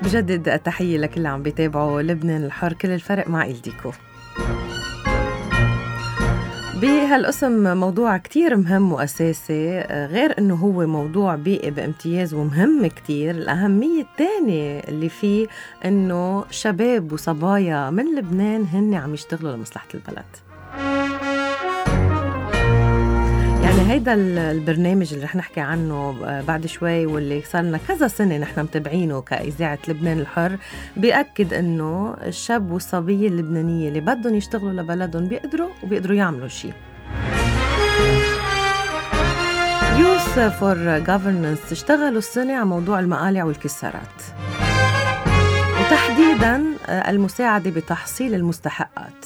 بجدد التحية لكل اللي عم بيتابعوا لبنان الحر كل الفرق مع إلديكو. بهالقسم موضوع كتير مهم وأساسي، غير أنه هو موضوع بيئي بامتياز ومهم كتير. الأهمية الثانية اللي فيه أنه شباب وصبايا من لبنان هن عم يشتغلوا لمصلحة البلد. يعني هيدا البرنامج اللي رح نحكي عنه بعد شوي واللي صار لنا كذا سنة نحن متابعينه كإذاعة لبنان الحر، بيأكد أنه الشاب والصبية اللبنانية اللي بدهم يشتغلوا لبلدهم بيقدروا يعملوا شيء. Youth for Governance اشتغلوا السنة على موضوع المقالع والكسارات، وتحديداً المساعدة بتحصيل المستحقات.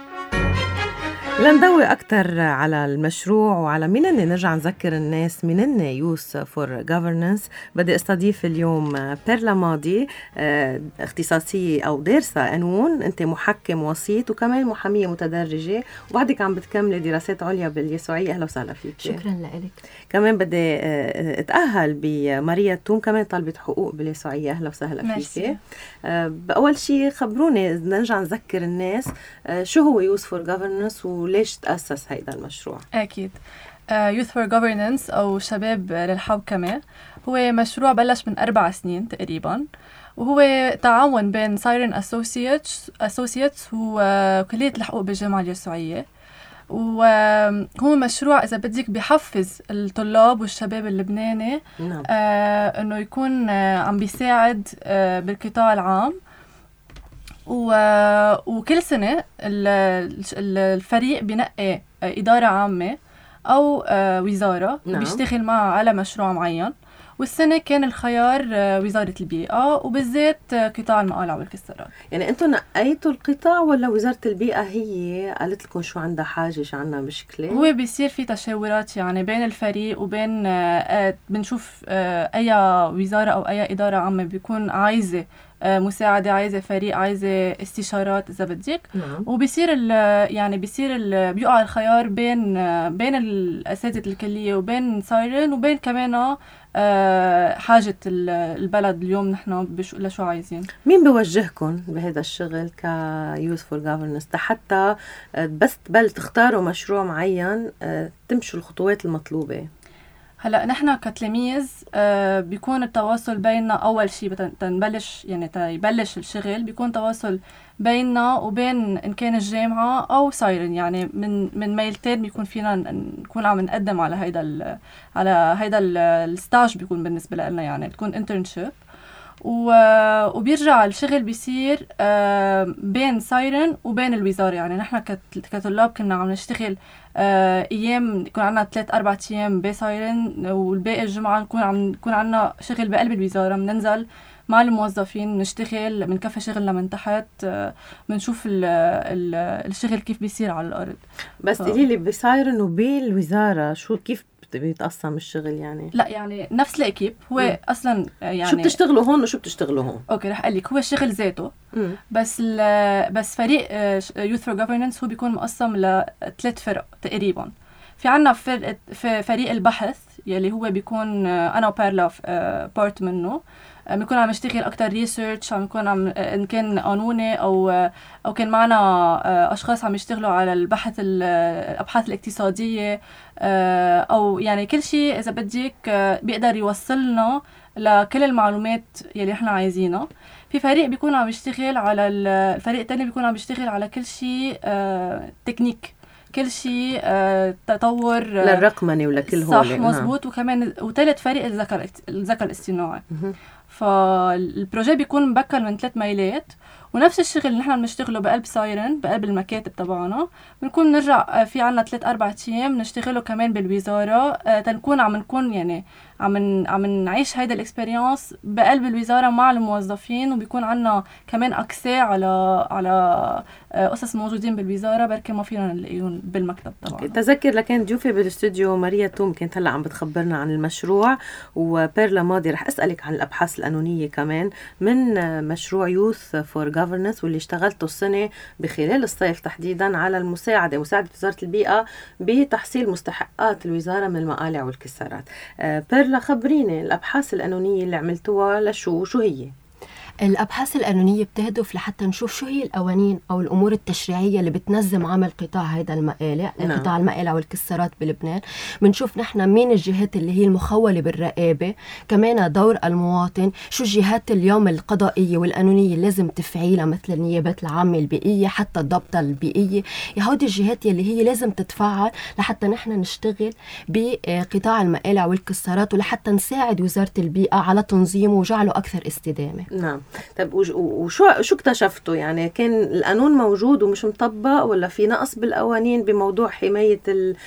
لنضوي أكتر على المشروع وعلى مين نرجع نذكر الناس مين يوث فور جوفرننس. بدي استضيف اليوم بيرلا ماضي، اختصاصية أو دارسة قانون. أنت محكم وسيط وكمان محامية متدرجة، وبعدك عم بتكملي دراسات عليا باليسوعية. أهلا وسهلا فيك. شكرا لك. كمان بدي اتأهل بماريا توم، كمان طالبة حقوق باليسوعية. أهلا وسهلا فيك. بأول شيء خبروني، نرجع نذكر الناس شو هو يوث فور جوفرننس وليش تأسس هيدا المشروع؟ أكيد. Youth for Governance أو شباب للحوكمة هو مشروع بلش من 4 سنين تقريباً، وهو تعاون بين سايرن Associates وكلية الحقوق بالجامعة اليسوعية. وهو مشروع إذا بدك بيحفز الطلاب والشباب اللبناني إنه يكون عم بيساعد بالقطاع العام. وكل سنة الفريق بينقي إدارة عامة أو وزارة بيشتغل معها على مشروع معين، والسنة كان الخيار وزارة البيئة وبالذات قطاع المقالع والكسارات. يعني أنتوا نقيتوا القطاع ولا وزارة البيئة هي قالت لكم شو عندها حاجة شو عندها مشكلة؟ هو بيصير في تشاورات يعني بين الفريق وبين بنشوف أي وزارة أو أي إدارة عامة بيكون عايزة مساعدة، عايزة فريق، عايزة استشارات إذا بدك. وبيصير بيقع الخيار بين الأساتذة الكلية وبين سايرن وبين كمان حاجة البلد اليوم نحن لشو عايزين. مين بيوجهكم بهذا الشغل كيوث فور جوفرننس حتى بس تختاروا مشروع معين تمشوا الخطوات المطلوبة؟ هلا نحن كتلاميذ بيكون التواصل بيننا اول شيء يبلش الشغل، بيكون تواصل بيننا وبين ان كان الجامعه او سايرن. يعني من ميلتين بيكون فينا نكون عم نقدم على هيدا الستاج، بيكون بالنسبه لنا يعني بتكون انترنشيب. وبيرجع الشغل بيصير بين سايرن وبين الوزارة. يعني نحن كطلاب كنا عم نشتغل ايام يكون عنا 3-4 ايام بسايرن، والباقي الجمعة نكون عنا شغل بقلب الوزارة. بننزل مع الموظفين نشتغل، بنكفي شغلنا من تحت، بنشوف الشغل كيف بيصير على الارض. بس قولي لي بسايرن وبالوزارة كيف بيتقسم الشغل؟ يعني لا يعني نفس الأكيب هو أصلاً يعني شو بتشتغلوا هون وشو بتشتغلوا هون؟ أوكي رح أقلك هو الشغل ذاته. بس فريق Youth for Governance هو بيكون مقسم ل3 فرق تقريباً. في عنا فريق البحث يلي هو بيكون أنا وبيرلا بارت منه. بنكون عم نشتغل أكتر ريسيرش، عم نكون إن كان قانوني أو كان معنا أشخاص عم يشتغلوا على الأبحاث الاقتصادية، أو يعني كل شيء إذا بدك بيقدر يوصلنا لكل المعلومات يلي إحنا عايزينها. في فريق بيكون عم يشتغل على الفريق التاني بيكون عم يشتغل على كل شيء تكنيك، كل شيء تطور للرقمنة ولكل هول. صح مزبوط. وكمان وثالث فريق الذكاء الاصطناعي. فالبروجي بيكون مبكر من 3 ميلات، ونفس الشغل اللي نحن بنشتغله بقلب سايرن بقلب المكاتب تبعنا بنكون نرجع في عنا 3-4 ايام نشتغله كمان بالوزارة، تنكون عم نعيش هيدا الاكسبيرينس بقلب الوزارة مع الموظفين. وبيكون عنا كمان أكسي على قصص موجودين بالوزارة بركي ما فينا نلاقيهم بالمكتب طبعا. تذكر لكان ضيوفي بالاستوديو ماريا توم كانت هلا عم بتخبرنا عن المشروع، وبيرلا ماضي رح أسألك عن الأبحاث القانونية كمان من مشروع يوث فور جوفرننس، واللي اشتغلته السنة بخلال الصيف تحديدا على مساعدة وزارة البيئة بتحصيل مستحقات الوزارة من المقالع والكسارات. بيرلا خبريني الأبحاث القانونية اللي عملتوها شو هي؟ الأبحاث القانونية بتهدف لحتى نشوف شو هي القوانين أو الأمور التشريعية اللي بتنظم عمل قطاع هذا المقالع، قطاع المقالع والكسارات بلبنان. بنشوف نحن مين الجهات اللي هي المخولة بالرقابة، كمان دور المواطن، شو الجهات اليوم القضائية والقانونية لازم تفعيلها مثل النيابات العامة البيئية، حتى الضبطة البيئية. هودي الجهات اللي هي لازم تتفاعل لحتى نحن نشتغل بقطاع المقالع والكسارات، ولحتى نساعد وزارة البيئة على تنظيمه وجعله أكثر استدامة. نعم. طيب وشو اكتشفتوا؟ يعني كان القانون موجود ومش مطبق، ولا في نقص بالقوانين بموضوع حماية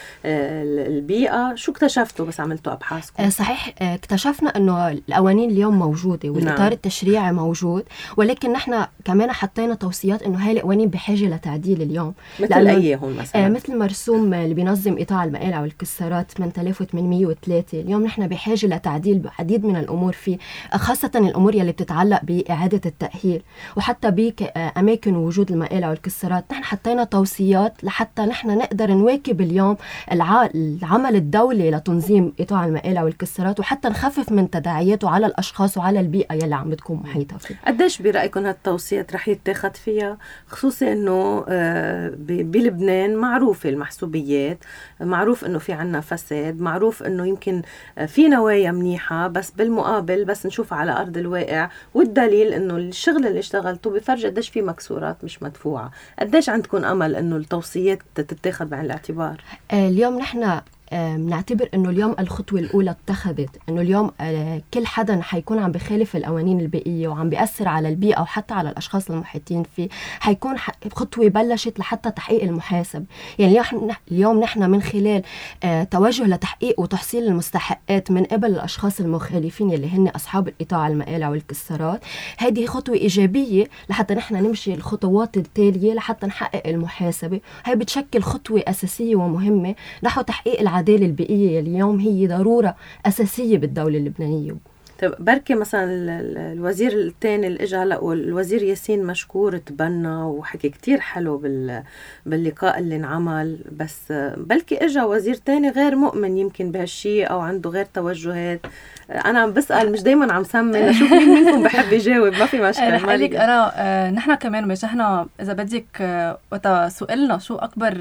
البيئة؟ شو اكتشفتوا بس عملتوا أبحاثكم؟ صحيح، اكتشفنا أنه القوانين اليوم موجودة والإطار التشريعي موجود، ولكن نحن كمان حطينا توصيات أنه هاي القوانين بحاجة لتعديل اليوم. مثل أي هون مثلا؟ مثل مرسوم اللي بينظم قطاع المقالع والكسارات 8803. اليوم نحن بحاجة لتعديل بعديد من الأمور فيه، خاصة الأمور يلي بتتعلق بإعادة التأهيل وحتى بأماكن وجود المقالع والكسارات. نحن حطينا توصيات لحتى نحن نقدر نواكب اليوم العمل الدولي لتنظيم قطاع المقالع والكسارات، وحتى نخفف من تداعياته على الأشخاص وعلى البيئة يلي عم بتكون محيطة فيه. قديش برأيكم هالتوصيات رح يتاخد فيها، خصوصي أنه بلبنان معروفة المحسوبيات، معروف أنه في عنا فساد، معروف أنه يمكن في نوايا منيحة، بس بالمقابل بس نشوف على أرض الواقع، والدليل أنه الشغل اللي اشتغلته بفرج قديش في مكسورات مش مدفوعة. قديش عندكم أمل أنه التوصيات تتاخد بعين الاعتبار؟ اليوم نحن نعتبر انه اليوم الخطوه الاولى اتخذت، انه اليوم كل حدا حيكون عم بخالف القوانين البيئيه وعم بيأثر على البيئه وحتى على الاشخاص المحيطين فيه، حيكون خطوه بلشت لحتى تحقيق المحاسب. يعني اليوم نحن من خلال توجه لتحقيق وتحصيل المستحقات من قبل الاشخاص المخالفين اللي هن اصحاب القطاع المقالع والكسارات، هذه خطوه ايجابيه لحتى نحن نمشي الخطوات التاليه لحتى نحقق المحاسبه. هي بتشكل خطوه اساسيه ومهمه نحو تحقيق العدالة البيئية اليوم هي ضرورة أساسية بالدولة اللبنانية. طيب بركي مثلا الوزير الثاني اللي اجى هلا، والوزير ياسين مشكور تبنى وحكي كتير حلو باللقاء اللي انعمل، بس بلكي اجى وزير ثاني غير مؤمن يمكن بهالشيء او عنده غير توجهات. انا عم بسأل، مش دايما عم سمي لشوف مين منكم بحب يجاوب، ما في مشكلة. رح أقول لك أنا نحن كمان واجهنا، إذا بدك وقتا سؤالنا شو أكبر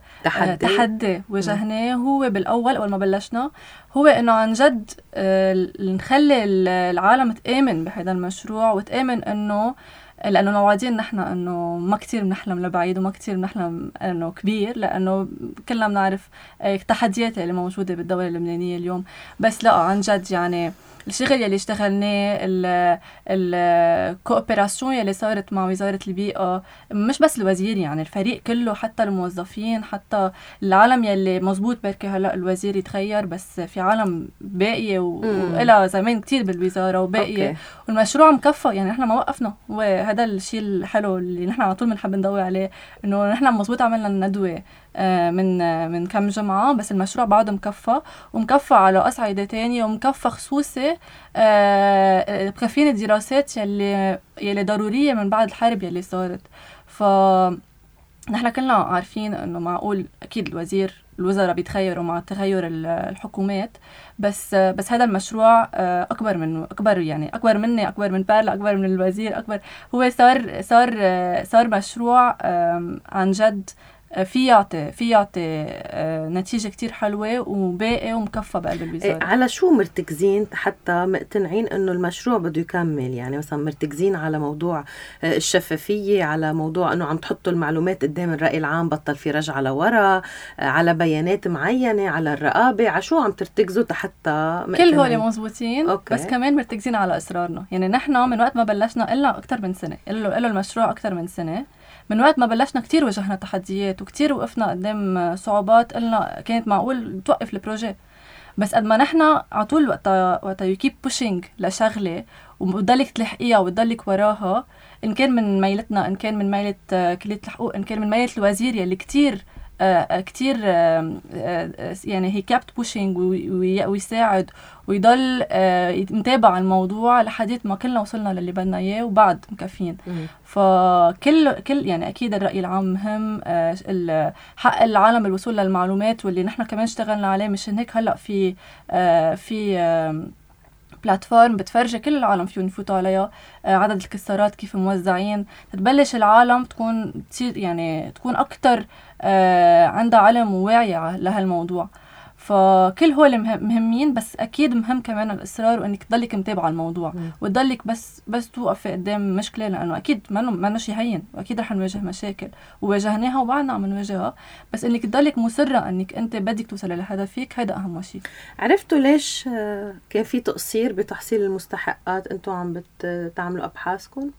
تحدي واجهناه، هو بالأول أول ما بلشنا هو إنه عن جد نخلي العالم تآمن بهذا المشروع، وتآمن إنه لأنه موعدين نحن إنه ما كتير بنحلم لبعيد وما كتير بنحلم إنه كبير، لأنه كلنا بنعرف التحديات اللي موجودة بالدولة اللبنانية اليوم. بس لا عن جد يعني الشغل يلي اشتغلناه، الكوبراسيون يلي صارت مع وزارة البيئة، مش بس الوزير، يعني الفريق كله، حتى الموظفين، حتى العالم يلي مزبوط بركي هلأ الوزير يتغير، بس في عالم باقية وإلها زمان كتير بالوزارة وباقية. والمشروع مكفى، يعني نحن ما وقفنا، وهذا الشيء الحلو اللي نحن على طول بنحب ندور عليه، إنه نحن مزبوط عملنا الندوة من كم جمعة، بس المشروع بعده مكفى، ومكفى على أصعدة تانية، ومكفى خصوصي مكفين الدراسات يلي ضرورية من بعد الحرب يلي صارت. فنحن كلنا عارفين إنه معقول أكيد الوزراء بيتغيروا مع تغير الحكومات، بس هذا المشروع أكبر يعني أكبر مني، أكبر من بارلا، أكبر من الوزير، أكبر. هو صار مشروع عن جد في يعطي نتيجة كتير حلوة وباقي ومكفى بقلب الوزارة. على شو مرتكزين حتى مقتنعين انه المشروع بده يكمل؟ يعني مثلا مرتكزين على موضوع الشفافية، على موضوع انه عم تحطوا المعلومات قدام الرأي العام، بطل في رجعة لورا، على بيانات معينة، على الرقابة، على شو عم ترتكزوا حتى كل هول مزبوطين؟ بس كمان مرتكزين على إصرارنا. يعني نحن من وقت ما بلشنا إلا أكتر من سنة، إلا المشروع أكتر من سنة. من وقت ما بلشنا كتير واجهنا تحديات وكتير وقفنا قدام صعوبات، قلنا كانت معقول توقف البروجي، بس قد ما نحن عطول وقتا you keep pushing لشغلة وبتضلك تلحقيها وبتضلك وراها، إن كان من ميلتنا، إن كان من ميلة كلية الحقوق، إن كان من ميلة الوزير يلي كتير يعني he kept pushing ويساعد ويضل متابع الموضوع لحديت ما كلنا وصلنا للي بدنا اياه وبعد مكفين. فكل يعني اكيد الرأي العام مهم، حق العالم بالوصول للمعلومات واللي نحن كمان اشتغلنا عليه. مش هيك هلا في بلاتفورم بتفرجي كل العالم فيهم يفوتوا عليها عدد الكسارات كيف موزعين، تتبلش العالم تكون يعني تكون أكتر عندها علم وواعية لهالموضوع. فكل هول مهمين، بس أكيد مهم كمان الإصرار وإنك تضلك متابعة الموضوع وتضلك بس توقفي قدام مشكلة، لأنه أكيد ما شيء هين، وأكيد رح نواجه مشاكل وواجهناها وبعدنا عم نواجهها، بس إنك تضلك مصرة إنك أنت بدك توصلي لهدفك، هذا أهم شيء. عرفتوا ليش كان في تقصير بتحصيل المستحقات أنتوا عم بتعملوا أبحاثكم؟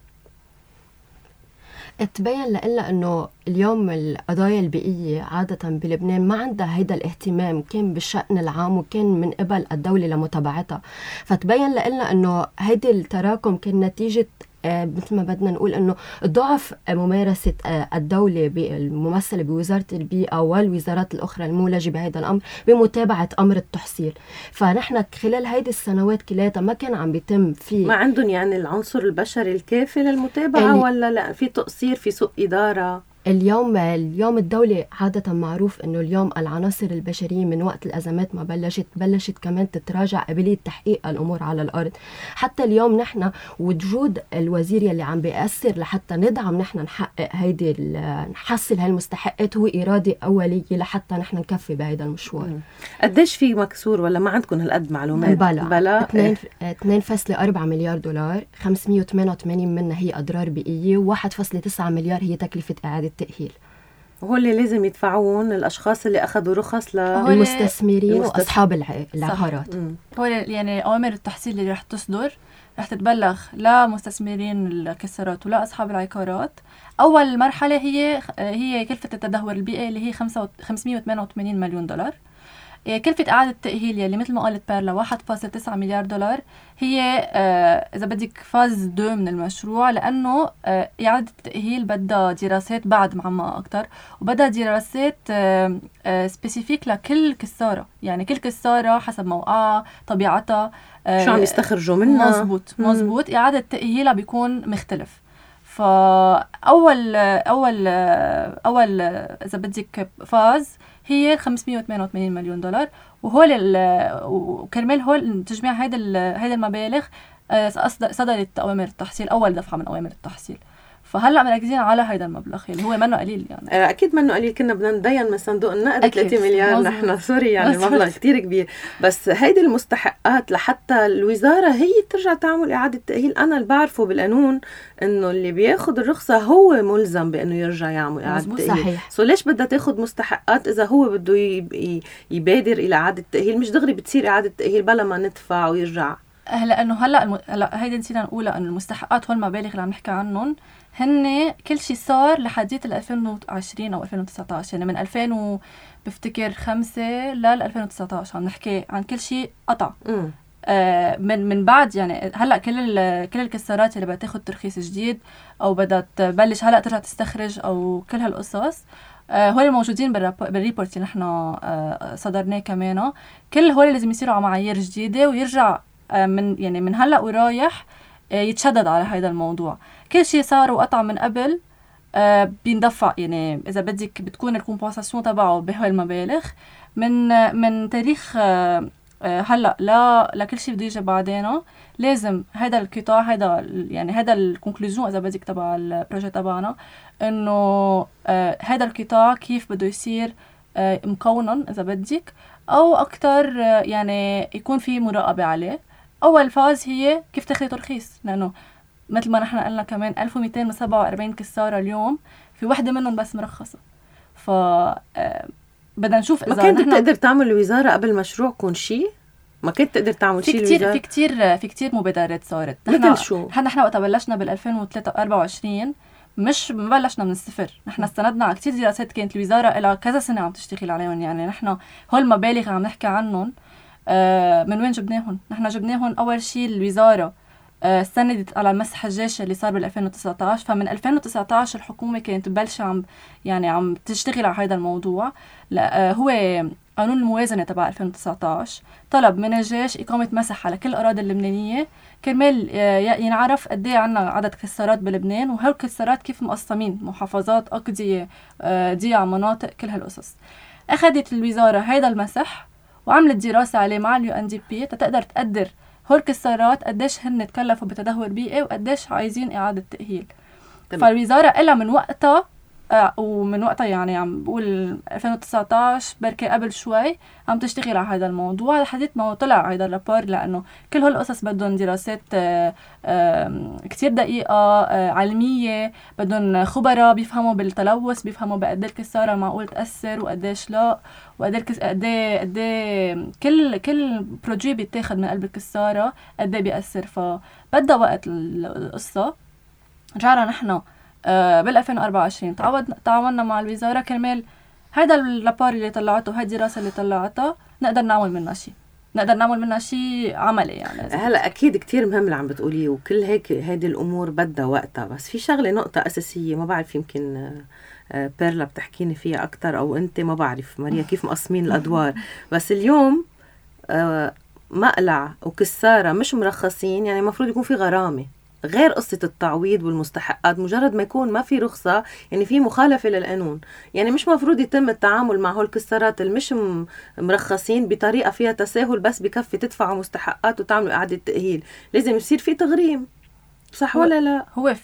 تبين لنا انه اليوم القضايا البيئيه عاده بلبنان ما عندها هيدا الاهتمام كان بالشأن العام وكان من قبل الدوله لمتابعتها، فتبين لنا انه هيدي التراكم كان نتيجه مثل ما بدنا نقول انه ضعف ممارسه الدوله الممثله بوزاره البيئه والوزارات الاخرى المولجه بهذا الامر بمتابعه امر التحصيل. فنحن خلال هيدي السنوات كلها ما كان عم بيتم في، ما عندهم يعني العنصر البشري الكافي للمتابعه ولا لا في تقصير، في سوء اداره؟ اليوم الدولة عادة معروف انه اليوم العناصر البشرية من وقت الازمات ما بلشت كمان تتراجع قبلية تحقيق الامور على الارض. حتى اليوم نحن وجود الوزير يلي عم بيأثر لحتى ندعم نحن نحقق نحصل هالمستحقات هو إرادة أولية لحتى نحن نكفي بهذا المشوار. قديش في مكسور ولا ما عندكم هالقد معلومات؟ بلا 2.4 مليار دولار، 588 منها هي أضرار بيئية، و1.9 مليار هي تكلفة إعادة تأهيل. وهو اللي لازم يدفعون الأشخاص اللي أخذوا رخص للمستثمرين وأصحاب العقارات. هو يعني أوامر التحصيل اللي رح تصدر رح تتبلغ لمستثمرين الكسارات ولا أصحاب العقارات. أول مرحلة هي كلفة التدهور البيئي اللي هي 588 مليون دولار. كلفة إعادة التأهيل اللي مثل ما قالت بيرلا 1.9 مليار دولار هي إذا بدك فاز 2 من المشروع، لأنه إعادة التأهيل بدها دراسات بعد معمقة أكتر، وبدها دراسات سبيسيفيك لكل كسارة، يعني كل كسارة حسب موقعها طبيعتها شو عم يستخرجوا منها. مزبوط. إعادة تأهيلها بيكون مختلف. فأول إذا بدك فاز هي 588 مليون دولار، وكرمال هول تجميع هيدا المبالغ صدرت أوامر التحصيل، أول دفعة من أوامر التحصيل. فهلا مركزين على هيدا المبلغ اللي هو منه قليل يعني. اكيد منه قليل، كنا بدنا ندين من صندوق النقد 3 مليار نحن سوري يعني مبلغ كتير كبير، بس هيدي المستحقات لحتى الوزاره هي ترجع تعمل اعاده تاهيل. انا اللي بعرفه بالقانون انه اللي بياخد الرخصه هو ملزم بانه يرجع يعمل اعاده تاهيل. صحيح. سو ليش بدها تاخد مستحقات اذا هو بده يبادر الى اعاده التاهيل؟ مش دغري بتصير اعاده تاهيل بلا ما ندفع ويرجع. هلا هيدا نسينا نقولها، انه المستحقات والمبالغ اللي عم نحكي عنهم هن كل شيء صار لحديت 2020 او 2019، يعني من 2000 بفتكر 5 لل 2019 عم نحكي عن كل شيء قطع. من بعد يعني هلا كل الكسارات اللي بدها تاخذ ترخيص جديد او بدها تبلش هلا ترجع تستخرج او كل هالقصص، هول موجودين بالريبورت اللي نحن صدرناه كمان. كل هول لازم يصيروا على معايير جديده ويرجع من هلا ورايح يتشدد على هذا الموضوع. كل شيء صار وقطع من قبل بيندفع، يعني اذا بدك بتكون الكومبنساسيون تبعه بهالمبالغ من تاريخ هلا لكل شيء بده يجي بعدين. لازم هذا القطاع هذا الكونكلوزيون اذا بدك تبع البروجي تبعنا، انه هذا القطاع كيف بده يصير مكونن اذا بدك او اكثر، يعني يكون في مراقبه عليه. اول فاز هي كيف تاخذي ترخيص، لانه مثل ما نحن قلنا كمان 1247 كساره اليوم، في وحده منهم بس مرخصه. ف بدنا نشوف اذا ما كانت تقدر تعمل الوزاره قبل مشروع كون شيء، ما كنت تقدر تعمل شيء الوزاره. في كتير مبادرات صارت. مثل شو؟ نحن وقت بلشنا بال 2024 مش بلشنا من الصفر، نحن استندنا على كتير دراسات كانت الوزاره لها كذا سنه عم تشتغل عليهم. يعني نحن هول المبالغ عم نحكي عنهم من وين جبناهم؟ نحن جبناهم اول شيء الوزاره استندت على المسح الجيش اللي صار بال 2019. فمن 2019 الحكومه كانت بلشة عم تشتغل على هذا الموضوع. هو قانون الموازنه تبع 2019 طلب من الجيش اقامه مسح على كل الاراضي اللبنانيه كرمال ينعرف قد ايه عندنا عدد كسارات بلبنان، وهول الكسارات كيف مقسمين محافظات، اقضيه، ضياع، مناطق، كل هالقصص. اخذت الوزاره هذا المسح وعملت دراسه عليه مع الUNDP تقدر تقدر هول الكسارات قديش هن تكلفوا بتدهور بيئي وقديش عايزين إعادة تأهيل. طبعا. فالوزارة إلا من وقتها ومن وقتها يعني عم بقول 2019 بركي قبل شوي عم تشتغل على هذا الموضوع لحديت ما طلع هذا الرابور، لأنه كل هالقصص بدهم دراسات كتير دقيقة علمية، بدهم خبراء بيفهموا بالتلوث، بيفهموا بقد الكسارة معقول تأثر وقديش لا، وقد كل بروجي بيتاخد من قلب الكسارة قد بيأثر. فبدأ وقت القصة. رجعنا نحن بال 2024 تعاوننا مع الوزارة كرمال هذا الرابور اللي طلعته، هاي الدراسة اللي طلعتها نقدر نعمل منها شيء عملي يعني. هلا اكيد كتير مهم اللي عم بتقوليه، وكل هيك هيدي الامور بدها وقتها، بس في شغله نقطه اساسيه ما بعرف يمكن بيرلا بتحكيني فيها اكثر او انت، ما بعرف ماريا كيف مقسمين الادوار. بس اليوم مقلع وكساره مش مرخصين، يعني المفروض يكون في غرامه غير قصة التعويض والمستحقات. مجرد ما يكون ما في رخصة يعني في مخالفة للقانون، يعني مش مفروض يتم التعامل مع هول الكسارات المش مرخصين بطريقة فيها تساهل بس بكفي تدفعوا مستحقات وتعملوا إعادة تأهيل. لازم يصير في تغريم، صح ولا لا؟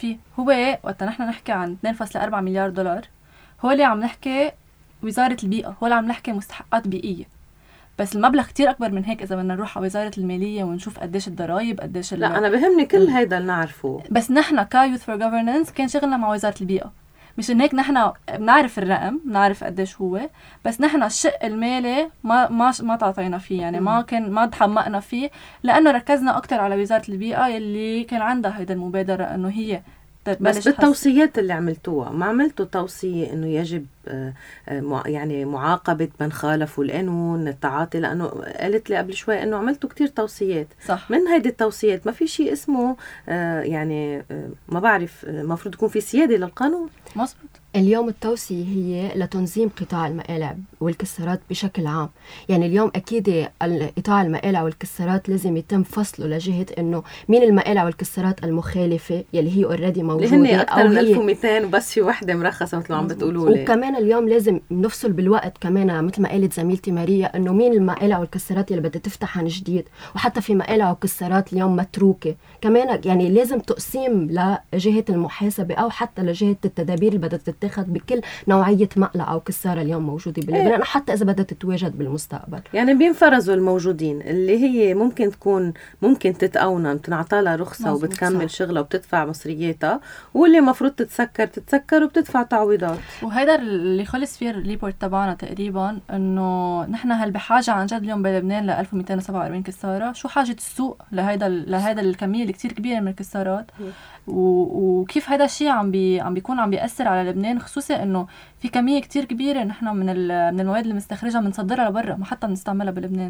هو وقت نحن نحكي عن 2.4 مليار دولار هو اللي عم نحكي وزارة البيئة، هو اللي عم نحكي مستحقات بيئية، بس المبلغ كتير أكبر من هيك إذا بدنا نروح على وزارة المالية ونشوف قديش الضرائب قديش لا أنا بهمني كل هيدا اللي نعرفه. بس نحن كيوث فور جوفرننس كان شغلنا مع وزارة البيئة، مش إن هيك نحن بنعرف الرقم، بنعرف قديش هو، بس نحن الشق المالي ما تعطينا فيه، يعني ما تحمقنا فيه، لأنه ركزنا أكتر على وزارة البيئة اللي كان عندها هيدا المبادرة إنه هي بس بالتوصيات اللي عملتوها ما عملتوا توصية إنه يجب يعني معاقبة من خالفوا القانون، التعاطي، لأنه قالت لي قبل شوي إنه عملتوا كتير توصيات. صح. من هيدي التوصيات ما في شيء اسمه يعني ما بعرف، مفروض يكون في سيادة للقانون. مظبوط. اليوم التوصية هي لتنظيم قطاع المقالع والكسارات بشكل عام. يعني اليوم أكيد قطاع المقالع والكسارات لازم يتم فصله لجهة إنه مين المقالع والكسارات المخالفة يلي هي أوريدي موجودة، اللي هن أكثر من 1200 وبس في وحدة مرخصة مثل ما عم بتقولوا لي. وكمان اليوم لازم نفصل بالوقت كمان، مثل ما قالت زميلتي ماريا إنه مين المقالع والكسارات اللي بدها تفتح عن جديد، وحتى في مقالع وكسارات اليوم متروكة كمان. يعني لازم تقسيم لجهة المحاسبة أو حتى لجهة التدابير اللي بدها تتخذ بكل نوعية مقلع أو كسارة اليوم موجودة بلبنان، حتى إذا بدها تتواجد بالمستقبل. يعني بينفرزوا الموجودين اللي هي ممكن تتقونن تنعطى لها رخصة وبتكمل شغلها وبتدفع مصرياتها، واللي مفروض تتسكر وبتدفع تعويضات. وهذا اللي خلص فيه الريبورت تبعنا تقريبا، إنه نحن هل بحاجة عن جد اليوم بلبنان ل 1247 كسارة. شو حاجة السوق لهذا الكمية اللي كتير كبيرة من الكسارات، وكيف هذا الشيء عم بيأثر على لبنان، خصوصا انه في كميه كتير كبيره نحن من المواد اللي بنستخرجها بنصدرها لبرا، ما حتى بنستعملها بلبنان.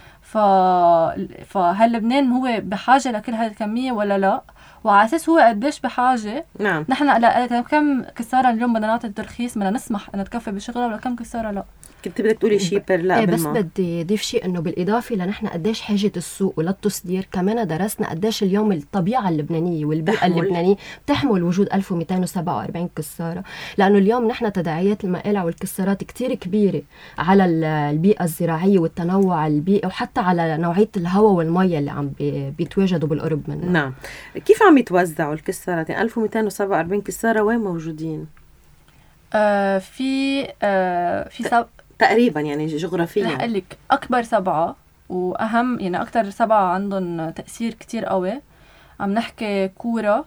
فهل لبنان هو بحاجه لكل هذه الكميه ولا لا؟ وعلى اساس هو قديش بحاجه. نعم. نحن كم كساره اليوم بدنا نعطي الترخيص، بدنا نسمح ان تكفي بشغلها، ولا كم كساره لا؟ كنت بدك تقولي شيء لا بس بدي اضيف شيء، انه بالاضافه لنحن قديش حاجه السوق وللتصدير، كمان درسنا قديش اليوم الطبيعه اللبنانيه والبيئه اللبنانيه بتحمل وجود 1247 كساره، لانه اليوم نحن تداعيات المقالع والكسارات كتير كبيره على البيئه الزراعيه والتنوع البيئي، وحتى على نوعيه الهواء والميه اللي عم بيتواجدوا بالقرب منها. نعم. كيف عم يتوزعوا الكسارات؟ يعني 1247 كساره وين موجودين؟ في تقريبا يعني جغرافيا. رح أقول لك أكبر 7 وأهم، يعني أكتر 7 عندهم تأثير كتير قوي. عم نحكي كورة،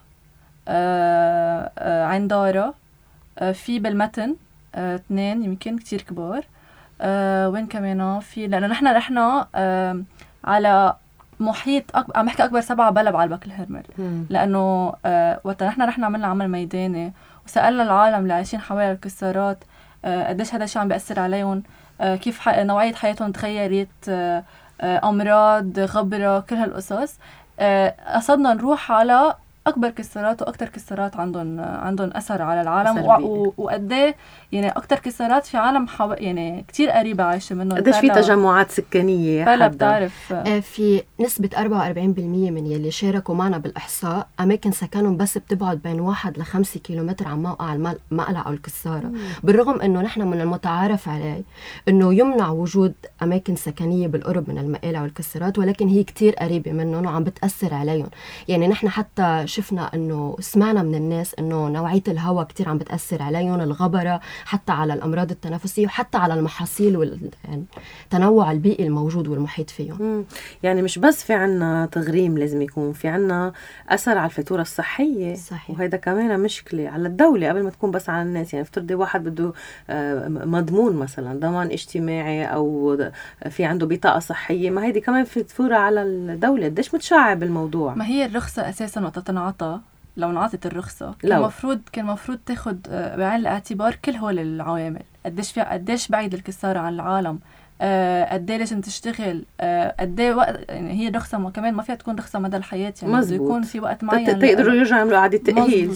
عندارة، في بالمتن 2 يمكن كتير كبار. وين كمان في، لأنه نحن رحنا على محيط عم نحكي أكبر 7 بلب على البك الهرمل، لأنه وقت نحن رحنا عملنا عمل ميداني وسألنا العالم اللي عايشين حوالي الكسارات قديش هذا الشيء عم بيأثر عليهم، كيف نوعية حياتهم تغيرت، أمراض، غبرة، كل هالقصص. قصدنا نروح على اكبر كسارات واكثر كسارات عندهم اثر على العالم، وقد ايه يعني اكثر كسارات في عالم يعني كتير قريبه عايشه منهم. قديش في تجمعات سكانيه بلا بتعرف في نسبه 44% من يلي شاركوا معنا بالاحصاء اماكن سكنهم بس بتبعد بين 1 ل 5 كيلومتر عن موقع المقلع او الكساره. بالرغم انه نحن من المتعارف عليه انه يمنع وجود اماكن سكنيه بالقرب من المقالع والكسارات، ولكن هي كتير قريبه منهم وعم بتاثر عليهم. يعني نحن حتى شفنا انه سمعنا من الناس انه نوعيه الهواء كتير عم بتاثر عليهم، الغبره، حتى على الامراض التنفسيه وحتى على المحاصيل والتنوع البيئي الموجود والمحيط فيهم. يعني مش بس في عنا تغريم، لازم يكون في عنا اثر على الفاتوره الصحيه. صحيح. وهيدا كمان مشكله على الدوله قبل ما تكون بس على الناس. يعني افترضي واحد بده مضمون مثلا ضمان اجتماعي او في عنده بطاقه صحيه، ما هيدي كمان في فاتوره على الدوله. قديش متشعب الموضوع. ما هي الرخصه اساسا وقت تنعطى، لو انعطت الرخصة كان المفروض تاخد بعين الاعتبار كل هول العوامل. قديش بعيد الكسارة عن العالم، قد ايه لازم تشتغل، قد ايه وقت. يعني هي الرخصة كمان ما فيها تكون رخصة مدى الحياة، يعني بده يكون في وقت معين تقدروا يرجعوا يعملوا إعادة تأهيل.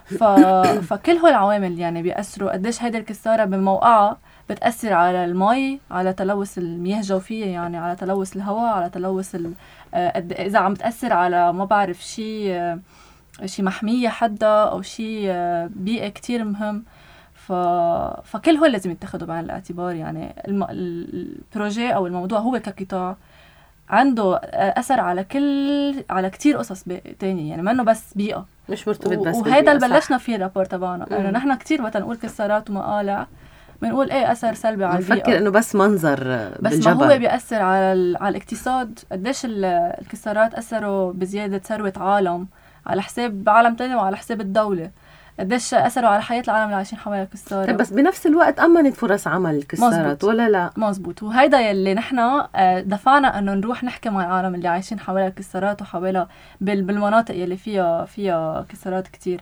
فكل هول العوامل يعني بيأثروا. قديش هيدا الكسارة بموقعها بتأثر على المي، على تلوث المياه الجوفية، يعني على تلوث الهواء، على تلوث إذا عم تأثر على ما بعرف شيء محمية حدا أو شيء بيئة كتير مهم. فكل هو لازم يتخذوا بعين الاعتبار. يعني البروجي أو الموضوع هو كقطاع عنده أثر على كتير قصص تانية، يعني ما إنه بس بيئة، مش مرتبط بس وهيدا اللي بلشنا فيه الرابور تبعنا. إنه نحن كتير وقت نقول كسارات ومقالع بنقول ايه أثر سلبي على البيئة، نفكر إنه بس منظر بس بالجبل. ما هو بيأثر على الاقتصاد. قديش الكسارات أثروا بزيادة ثروة عالم على حساب عالم تاني وعلى حساب الدولة. قديش أثروا على حياة العالم اللي عايشين حوالي الكسارة. بس بنفس الوقت أمنت فرص عمل الكسارات ولا لا؟ مزبوط. وهيدا يلي نحن دفعنا أنه نروح نحكي مع العالم اللي عايشين حوالي الكسارات وحوالي بالمناطق يلي فيها كسارات كتير،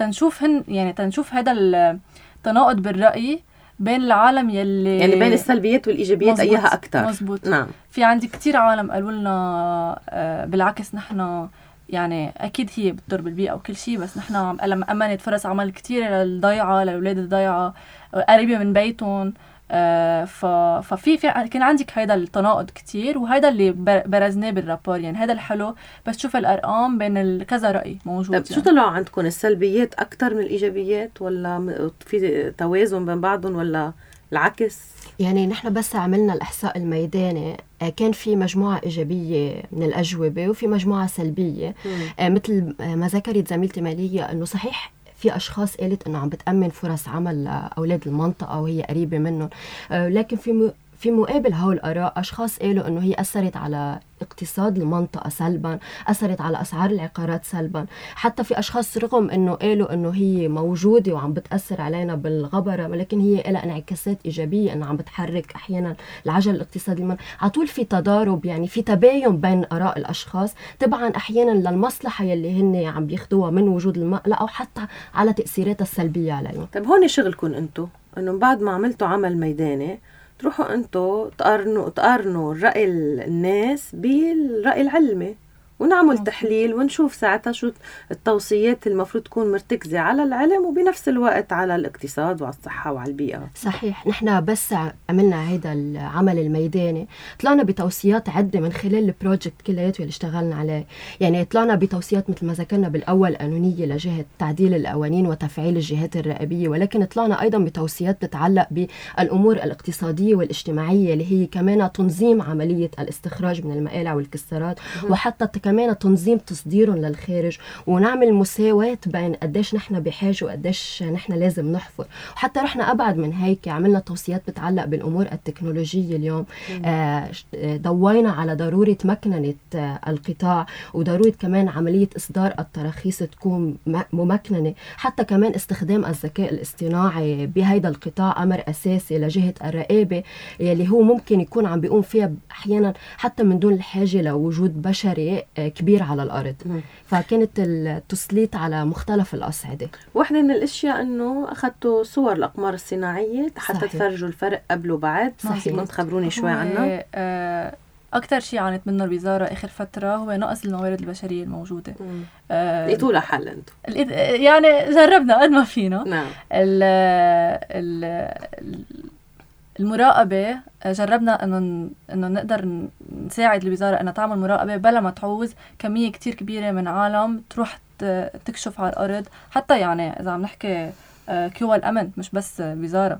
تنشوف هيدا التناقض بالرأي بين العالم يلي يعني بين السلبيات والإيجابيات أيها أكتر. مزبوط. نعم. في عندي كتير عالم قالوا لنا بالعكس نحن يعني أكيد هي بتضر بالبيئة وكل شيء، بس نحن أمنت فرص عمل كتير للضيعة، للأولاد الضيعة قريبة من بيتهم. ففي كان عندك هيدا التناقض كتير، وهيدا اللي برزناه بالرابور. يعني هيدا الحلو بس شوف الأرقام بين كذا رأي موجود. طيب شو طلعوا عندكم؟ السلبيات أكتر من الإيجابيات ولا في توازن بين بعضهم ولا العكس؟ يعني نحن بس عملنا الإحصاء الميداني كان في مجموعة إيجابية من الأجوبة وفي مجموعة سلبية. مثل ما ذكرت زميلتي مالية أنه صحيح في أشخاص قالت أنه عم بتأمن فرص عمل لأولاد المنطقة وهي قريبة منهم، لكن في مقابل هول الآراء أشخاص قالوا أنه هي أثرت على اقتصاد المنطقة سلبا، أثرت على أسعار العقارات سلبا. حتى في أشخاص رغم أنه قالوا أنه هي موجودة وعم بتأثر علينا بالغبرة، ولكن هي لها انعكاسات إيجابية، أنه عم بتحرك أحيانا العجل الاقتصادي. عطول في تضارب، يعني في تباين بين آراء الأشخاص طبعا أحيانا للمصلحة يلي هن عم بياخدوها من وجود المقلع أو حتى على تأثيراتها السلبية عليهم. طيب هون شغلكم أنتو أنه بعد ما عملتوا عمل ميداني تروحوا أنتو تقارنوا رأي الناس بالرأي العلمي ونعمل تحليل ونشوف ساعتها شو التوصيات المفروض تكون مرتكزة على العلم وبنفس الوقت على الاقتصاد وعلى الصحة وعلى البيئة. صحيح. نحن بس عملنا هيدا العمل الميداني طلعنا بتوصيات عدة من خلال البروجكت كلياته اللي اشتغلنا عليه. يعني طلعنا بتوصيات مثل ما ذكرنا بالأول قانونية لجهة تعديل القوانين وتفعيل الجهات الرقابية، ولكن طلعنا أيضا بتوصيات تتعلق بالأمور الاقتصادية والاجتماعية اللي هي كمان تنظيم عملية الاستخراج من المقالع والكسارات، وحتى كمان تنظيم تصديرهم للخارج، ونعمل مساواة بين قديش نحن بحاجة وقديش نحن لازم نحفر. وحتى رحنا أبعد من هيك، عملنا توصيات بتتعلق بالأمور التكنولوجية اليوم. ضوينا على ضرورة مكننة القطاع وضرورة كمان عملية إصدار التراخيص تكون ممكننة. حتى كمان استخدام الذكاء الاصطناعي بهيدا القطاع أمر أساسي لجهة الرقابة اللي هو ممكن يكون عم بيقوم فيها أحيانا حتى من دون الحاجة لوجود بشري كبير على الأرض. فكانت التسليط على مختلف الأصعدة. واحدة من الأشياء أنه أخذتوا صور الأقمار الصناعية حتى تفرجوا الفرق قبل وبعد. صحيح. كنت خبروني شوي عنها. أكتر شيء عانت منه الوزارة آخر فترة هو نقص الموارد البشرية الموجودة. لقيتوا لها حل انتم؟ يعني جربنا قد ما فينا. نعم. المراقبة جربنا إنه نقدر نساعد الوزارة إنها تعمل مراقبة بلا ما تعوز كمية كتير كبيرة من عالم تروح تكشف على الأرض، حتى يعني إذا عم نحكي كيوا الأمن مش بس وزارة.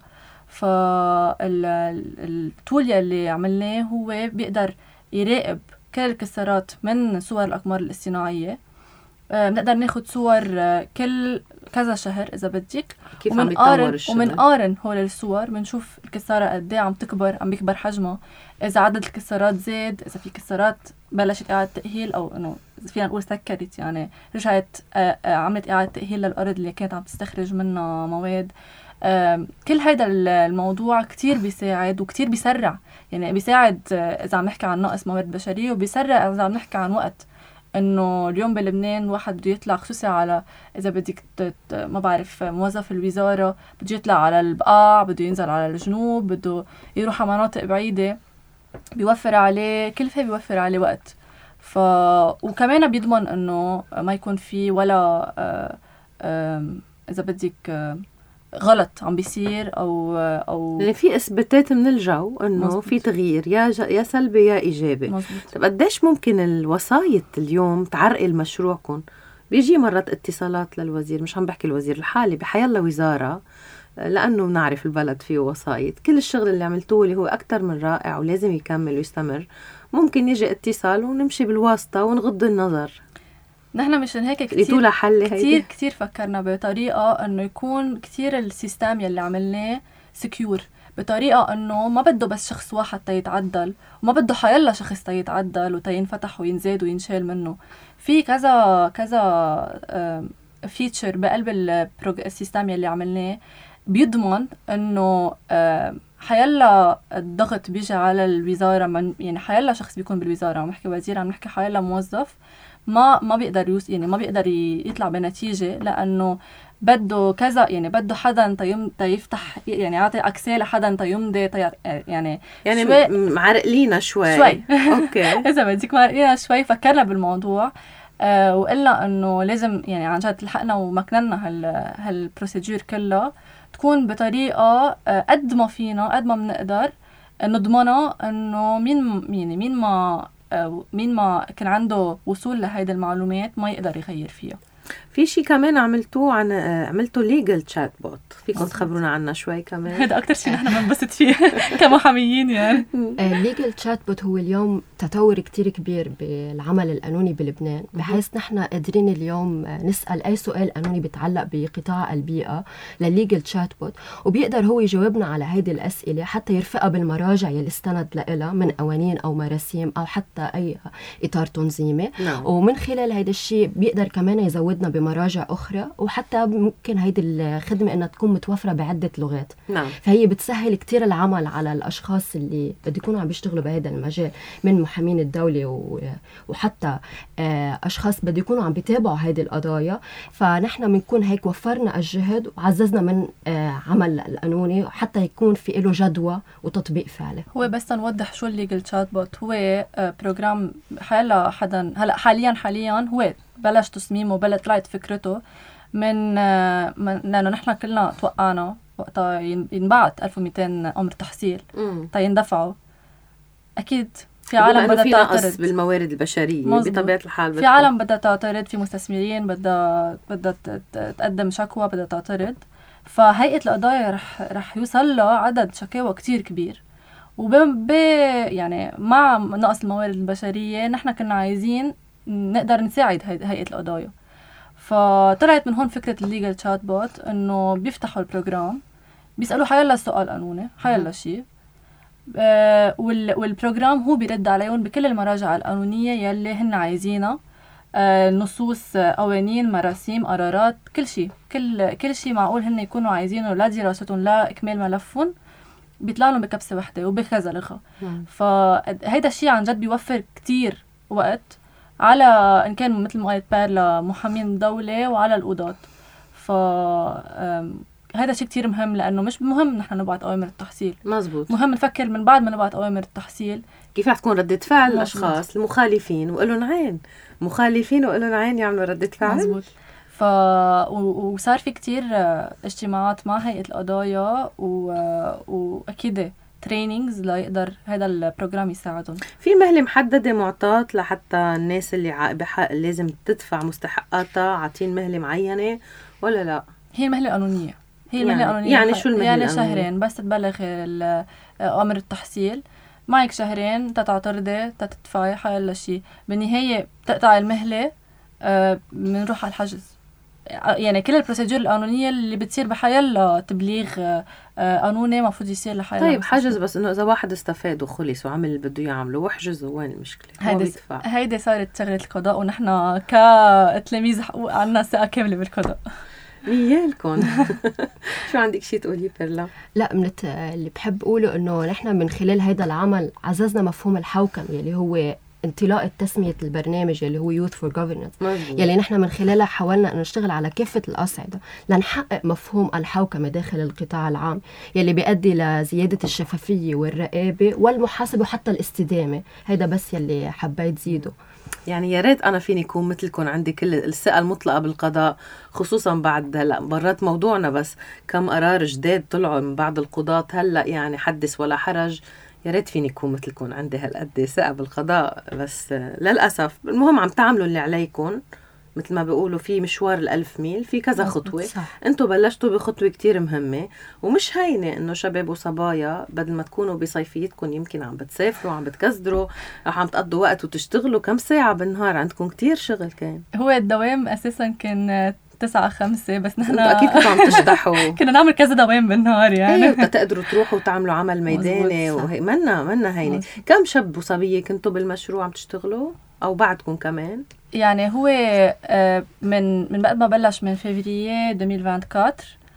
فالتول اللي عملناه هو بيقدر يراقب كل الكسارات من صور الأقمار الاصطناعية. بنقدر ناخد صور كل كذا شهر إذا بدك، ومنقارن هول الصور، بنشوف الكسارة قد ايه عم تكبر، عم بيكبر حجمها، إذا عدد الكسارات زاد، إذا في كسارات بلشت إعادة تأهيل أو إنه فينا نقول سكرت، يعني رجعت عملت إعادة تأهيل للأرض اللي كانت عم تستخرج منها مواد. كل هيدا الموضوع كتير بيساعد وكتير بيسرع، يعني بيساعد إذا عم نحكي عن نقص موارد بشرية، وبيسرع إذا عم نحكي عن وقت. إنه اليوم بلبنان واحد بده يطلع خصوصي على إذا بدك ما بعرف موظف الوزارة بده يطلع على البقاع، بده ينزل على الجنوب، بده يروح على مناطق بعيدة، بيوفر عليه كلفة، بيوفر عليه وقت. وكمان بيضمن إنه ما يكون في ولا إذا بدك غلط عم بيصير أو يعني في إثباتات من الجو إنه مزبوط. في تغيير يا سلبي يا إيجابي. طب قديش ممكن الوسايط اليوم تعرقل مشروعكم؟ بيجي مرات اتصالات للوزير، مش عم بحكي الوزير الحالي، بحيالله وزارة، لأنه بنعرف البلد فيه وسايط، كل الشغل اللي عملتوه اللي هو أكتر من رائع ولازم يكمل ويستمر، ممكن يجي اتصال ونمشي بالواسطة ونغض النظر. نحن مشان هيك كتير فكرنا بطريقة انه يكون كتير السيستم يلي عملناه سكيور، بطريقة انه ما بده بس شخص واحد تيتعدل، وما بده حيلا شخص تيتعدل وتينفتح وينزاد وينشال منه. في كذا فيتشر بقلب السيستم يلي عملناه بيضمن انه حيلا الضغط بيجي على الوزارة، من يعني حيلا شخص بيكون بالوزارة، عم نحكي وزير، عم نحكي حيلا موظف، ما بيقدر يعني ما بيقدر يطلع بنتيجة، لأنه بده كذا، يعني بده حدا تيفتح، يعني يعطي أكسي لحدا تيمضي يعني معرقلينا شوي. أوكي. إذا بدك معرقلينا شوي، فكرنا بالموضوع وقلنا إنه لازم يعني عن جد لحقنا ومكننا هالبروسيدور كلها تكون بطريقة قد ما فينا قد ما بنقدر نضمنها إنه مين ما كان عنده وصول لهيدا المعلومات ما يقدر يغير فيها. في شيء كمان عملتوا ليجل تشات بوت، فيكم تخبرونا عنه شوي كمان؟ هذا أكتر شيء نحن بنبسط فيه كمحاميين يعني. ليجل تشات بوت هو اليوم تطور كتير كبير بالعمل القانوني بلبنان، بحيث نحن قادرين اليوم نسأل أي سؤال قانوني بيتعلق بقطاع البيئة للليجل تشات بوت، وبيقدر هو يجاوبنا على هيدي الأسئلة حتى يرفقها بالمراجع يلي استند لها من قوانين أو مراسيم أو حتى أي إطار تنظيمي. ومن خلال هيدا الشيء بيقدر كمان يزودنا بمراجع أخرى، وحتى ممكن هيدي الخدمة إنها تكون متوفرة بعدة لغات. فهي بتسهل كتير العمل على الأشخاص اللي بده يكونوا عم بيشتغلوا بهذا المجال، من محامين الدولة وحتى أشخاص بده يكونوا عم بيتابعوا هذه القضايا. فنحن بنكون هيك وفرنا الجهد وعززنا من عمل القانوني حتى يكون في له جدوى وتطبيق فعلي. هو بس نوضح شو الليجل تشات بوت، هو بروجرام حالا حدا هلا حاليا هو بلش تصميمه، طلعت فكرته من لأنه نحن كلنا توقعنا وقتها ينبعت 1200 أمر تحصيل يندفعوا. أكيد في عالم بدها تعترض بالموارد البشرية بطبيعة الحال، في عالم بدها تعترض، في مستثمرين بدها تقدم شكوى، بدها تعترض. فهيئة القضايا رح يوصل له عدد شكاوى كتير كبير، يعني مع نقص الموارد البشرية نحن كنا عايزين نقدر نساعد هيئة القضايا. فطلعت من هون فكرة الليجل تشات بوت، انه بيفتحوا البروجرام بيسألوا حيلا السؤال قانوني، حيلا شيء، والبروجرام هو بيرد عليهم بكل المراجع القانونية يلي هن عايزينها، نصوص، قوانين، مراسيم، قرارات، كل شيء معقول هن يكونوا عايزينه لا دراستهم لا إكمال ملفهم، بيطلع لهم بكبسة واحدة وبكذا لغة. فهيدا الشيء عن جد بيوفر كتير وقت على إن كان مثل ما قلت لمحامين الدولة وعلى القضاة. هذا شيء كتير مهم، لأنه مش مهم نحن نبعت أوامر التحصيل، مزبوط، مهم نفكر من بعد ما نبعت أوامر التحصيل كيف رح تكون ردة فعل مزبوط. الأشخاص المخالفين وقالوا عين مخالفين وقالوا عين يعملوا ردة فعل. مزبوط. وصار في كتير اجتماعات مع هيئة القضايا وأكيد ترينينجز ليقدر هذا البروجرام يساعدهم. في مهلة محددة معطاة لحتى الناس اللي بحق لازم تدفع مستحقاتها عاطين مهلة معينة ولا لا؟ هي المهلة القانونية. هي المهلة القانونية يعني شو المهلة يعني القانونية؟ شهرين بس تبلغ أمر التحصيل، معك شهرين تتعترضي تدفعي حيلا شيء، بالنهاية بتقطع المهلة بنروح على الحجز. يعني كل البروسيدور القانونية اللي بتصير بحيلا تبليغ قانوني مفروض يصير لحيلا. طيب حجز، بس انه اذا واحد استفاد وخلص وعمل اللي بده يعمله وحجز، وين المشكلة؟ هيدي صارت شغلة القضاء، ونحن كتلاميذ حقوق عنا ثقة كاملة بالقضاء. ميالكم. شو عندك شيء تقولي بيرلا؟ لا، اللي بحب أقوله إنه نحن من خلال هيدا العمل عززنا مفهوم الحوكمة اللي هو انطلاق تسمية البرنامج اللي هو Youth for Governance، يلي نحن من خلالها حاولنا أن نشتغل على كافة الأصعدة لنحقق مفهوم الحوكمة داخل القطاع العام، يلي بيؤدي لزيادة الشفافية والرقابة والمحاسبة وحتى الاستدامة. هيدا بس يلي حبيت زيده. يعني يا ريت أنا فيني أكون مثلكم عندي كل الثقة المطلقة بالقضاء، خصوصا بعد هلا برات موضوعنا، بس كم قرار جداد طلعوا من بعض القضاة هلا، يعني حدث ولا حرج. يا ريت فيني أكون مثلكم عندي هالقد ثقة بالقضاء، بس للأسف المهم عم تعملوا اللي عليكم. مثل ما بيقولوا في مشوار ال1000 ميل، في كذا خطوة. انتوا بلشتوا بخطوة كتير مهمة ومش هينة، انه شباب وصبايا بدل ما تكونوا بصيفيتكم يمكن عم بتسافروا، عم بتكزدروا، عم تقضوا وقت وتشتغلوا كم ساعة بالنهار، عندكم كتير شغل. كان هو الدوام أساسا كان 9-5، بس نحن أكيد كنتوا عم تشدحوا. كنا نعمل كذا دوام بالنهار يعني. ايه تقدروا تروحوا وتعملوا عمل ميداني منا هينة. كم شاب وصبية كنتوا بالمشروع عم تشتغلوا أو بعدكم كمان؟ يعني هو من بعد ما بلش من فيفريي 2024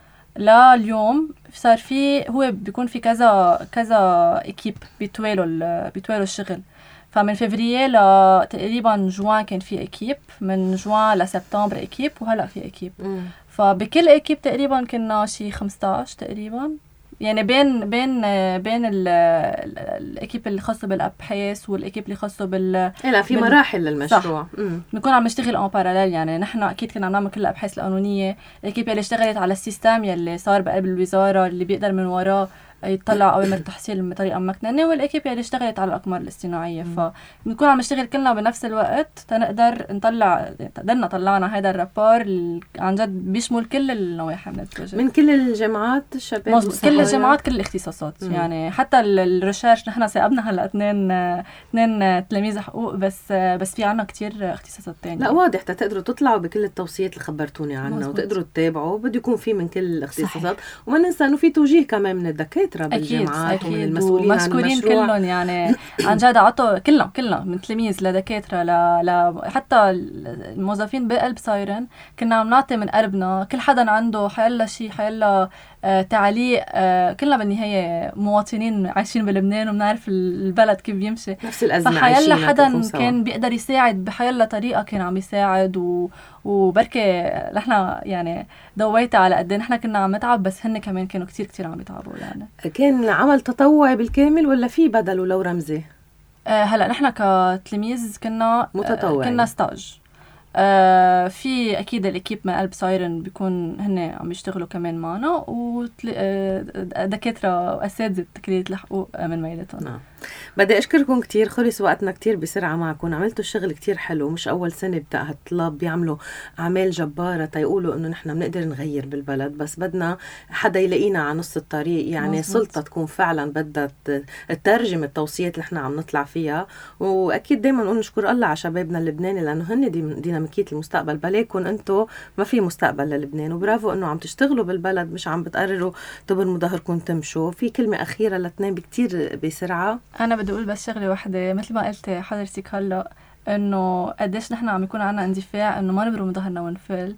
لليوم صار في، هو بيكون في كذا اكيب بيتوالوا الشغل. فمن فيفريي لتقريبا جوان كان في اكيب، من جوان لسبتمبر اكيب، وهلا في اكيب. فبكل اكيب تقريبا كنا شي 15 تقريبا، يعني بين الاكيب اللي خاصه بالابحاث والاكيب اللي خاصه لا في مراحل للمشروع. بنكون عم نشتغل ان باراليل. يعني نحن اكيد كنا عم نعمل كل الابحاث القانونيه، الاكيب اللي اشتغلت على السيستم يلي صار بقلب الوزاره اللي بيقدر من وراه يطلع أوامر التحصيل بطريقة مكننة، والإكيب اللي اشتغلت على الأقمار الاصطناعية. فبنكون عم نشتغل كلنا بنفس الوقت تنقدر قدرنا طلعنا هذا الرابور عن جد بيشمل كل النواحي من البروجكت، من كل الجامعات الشباب، كل الجامعات، كل الاختصاصات. يعني حتى الريسيرش نحن سابنا هلا اثنين تلاميذ حقوق، بس في عنا كتير اختصاصات تانية. لا واضح تقدروا تطلعوا بكل التوصيات اللي خبرتوني عنها، وتقدروا تتابعوا. بده يكون في من كل الاختصاصات، وما ننسى انه في توجيه كمان من الدكاترة بالجامعات ومن المسؤولين عن المشروع. كلهم يعني عن جد عطوا كلنا من تلاميذ لدكاترة حتى الموظفين بقلب سايرن. كنا عم نعطي من قلبنا، كل حدا عنده حيلا شيء، حيلا تعليق. كلنا بالنهاية مواطنين عايشين بلبنان وبنعرف البلد كيف بيمشي، نفس الأزمة. فحيلا حدا كان بيقدر يساعد بحيلا طريقة كان عم يساعد. وبركة نحن يعني ضويتها على قد نحن كنا عم نتعب، بس هن كمان كانوا كتير عم يتعبوا. يعني كان عمل تطوعي بالكامل ولا في بدل ولو رمزي؟ هلا نحن كتلميذ كنا متطوعين، كنا ستاج. في اكيد الاكيب من قلب سايرن بيكون هن عم يشتغلوا كمان معنا، ودكاتره واساتذه تكلية الحقوق من ميلتهم. بدي أشكركم كتير، خلص وقتنا كتير بسرعة معكم. عملتوا الشغل كتير حلو، مش أول سنة بتاع هالطلاب بيعملوا أعمال جبارة تيقولوا إنه نحن بنقدر نغير بالبلد، بس بدنا حدا يلاقينا على نص الطريق. يعني سلطة تكون فعلا بدها تترجم التوصيات اللي نحن عم نطلع فيها. وأكيد دايما نقول نشكر الله على شبابنا اللبناني، لأنه هن ديناميكية المستقبل. بلاكن أنتوا ما في مستقبل للبنان، وبرافو إنه عم تشتغلوا بالبلد، مش عم بتقرروا تبرموا ظهركم تمشوا. في كلمة أخيرة لاتنين بكتير بسرعة. أنا بدي أقول بس شغلة واحدة، مثل ما قلت حضرتك هلا، إنه قديش نحن عم يكون عنا اندفاع إنه ما نبرم ظهرنا ونفل.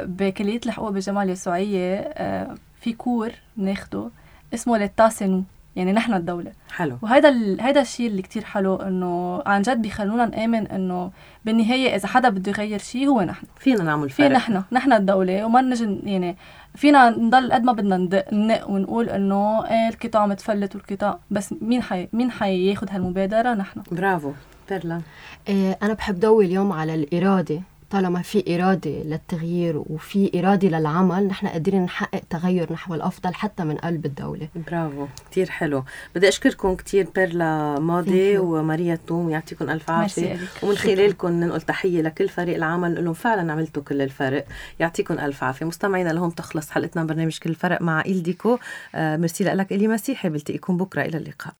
بكلية الحقوق بالجامعة اليسوعية في كور ناخده اسمه للتاسنو. يعني نحن الدولة. حلو. هيدا الشيء اللي كتير حلو، إنه عن جد بيخلونا نآمن إنه بالنهاية إذا حدا بده يغير شيء هو نحن فينا نعمل فرق. نحن الدولة، وما نجي يعني فينا نضل قد ما بدنا ندق ونقول إنه إيه القطاع عم تفلت والقطاع، بس مين حياخد هالمبادرة؟ نحن. برافو بيرلا. أنا بحب ضوي اليوم على الإرادة. طالما في إرادة للتغيير وفي إرادة للعمل، نحن قادرين نحقق تغير نحو الأفضل حتى من قلب الدولة. برافو، كتير حلو. بدي أشكركم كتير بيرلا ماضي وماريا توم، يعطيكم ألف عافية، ومن خلالكم ننقل تحية لكل فريق العمل، نقول لهم فعلا عملتوا كل الفرق، يعطيكم ألف عافية. مستمعينا لهم تخلص حلقتنا برنامج كل الفرق مع إلديكو. ميرسي لك إلي مسيحي، بلتقيكم بكرة، إلى اللقاء.